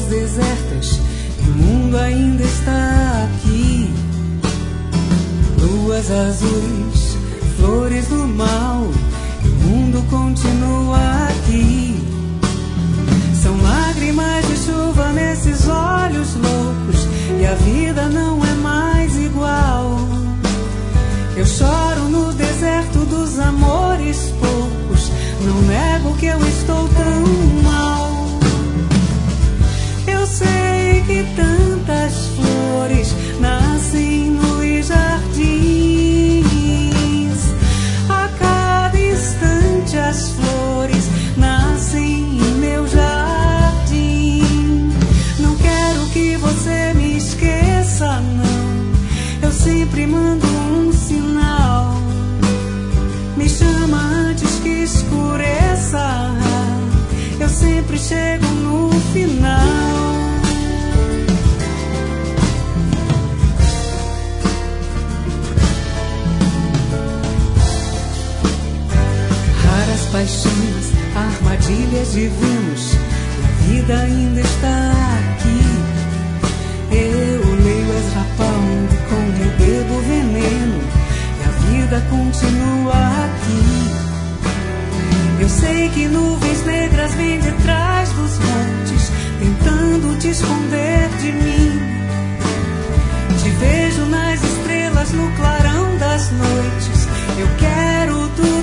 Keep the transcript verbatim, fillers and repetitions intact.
desertas e o mundo ainda está aqui. Luas azuis, flores do mal, e o mundo continua aqui. São lágrimas de chuva nesses olhos loucos, e a vida não é mais igual. Eu choro no deserto dos amores poucos, não nego que eu estou tão mal. Eu sei que tantas flores nascem nos jardins. A cada instante as flores nascem em meu jardim. Não quero que você me esqueça, não. Eu sempre mando um sinal. Me chama antes que escureça. Eu sempre chego no final. Raras paixões, armadilhas divinas, e a vida ainda está aqui. Eu leio Ezra Pound como eu bebo veneno, e a vida continua aqui. Eu sei que nuvens negras vêm de trás dos montes, tentando te esconder de mim. Te vejo nas estrelas, no clarão das noites. Eu quero tudo